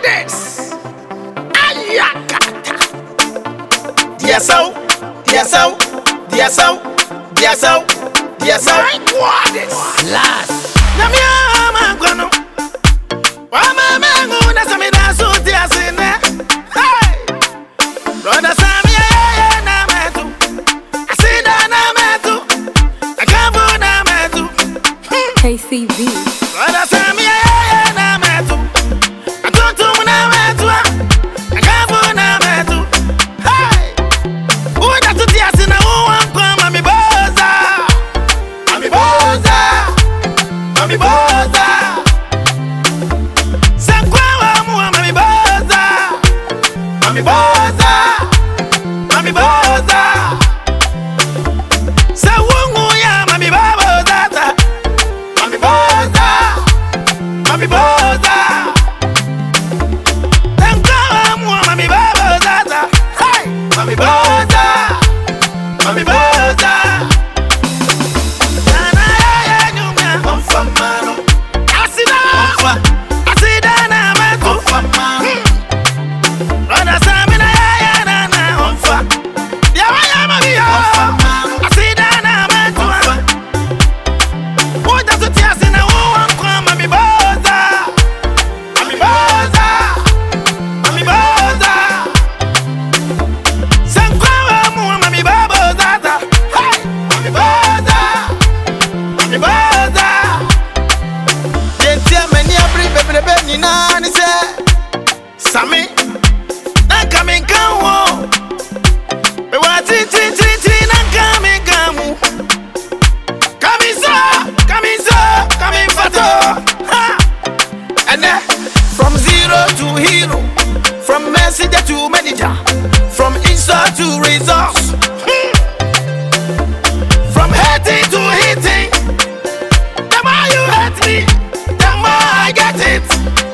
Goddess. Ayakata. Dear so, dear so, dear so, dear so, dear so. My goddess. Last. Namia Mangono. Wama Mango, that's a mina so dear sinner. Hey! Brother Sammy, Nametu. I see that Nametu. I can't go Nametu. KCV. Brother Sammy, Nametu. I don't do Nametu. I can't go Nametu. Hey! Who that's the dear sinner who won't come? Mami Boza. Mami Boza. Mami Boza. Mami Boza, Mami Boza. Sawungu ya Mami Boza, Mami Boza, Mami Boza. Tankamu Mami Boza, hey, Mami Boza, Mami Boza. Nana ya nyuma, omfamano. Asida na metu, omfamano. Brother Samina ya na na onfa. Ya waya mamiya. Asida na metua. Uja tutiasi na uwankwa Mami Boza. Mami Boza. Mami Boza. Sankwa wa Mami Boza. Hey, Mami Boza. Mami Boza. Yentia meni abri bebe ni nani se. Sami. Coming come me want it coming come coming fato ha and then from zero to hero, from messenger to manager, from insult to results, from hating to hitting. The more you hate me, the more I get it.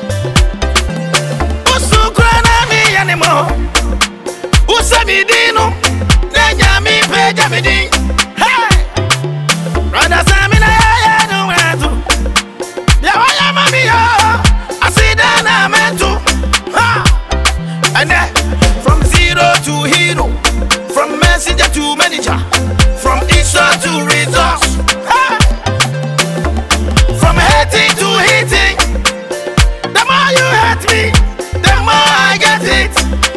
Usamidino, Nanyami Pejamidi. Hey, Brother Samina, ya no wetu. Ya waya mamiya, asida na metu. Ha, and then from zero to hero, from messenger to manager, from insult to results. Hey, from hating to hitting. The more you hate me, the more I get it.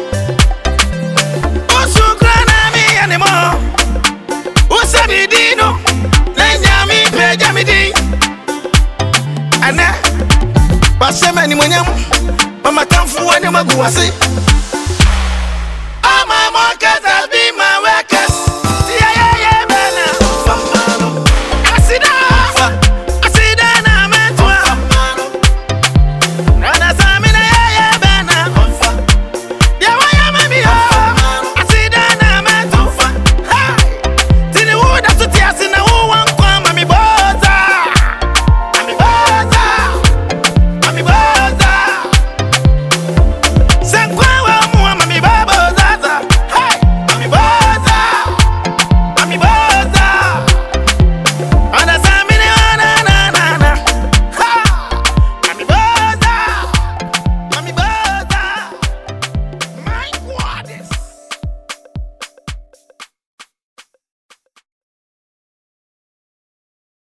Usamidino, Nanyami Pejamidi. Ana, Basema ni mwenyamu, mama tamfu wani maguwasi.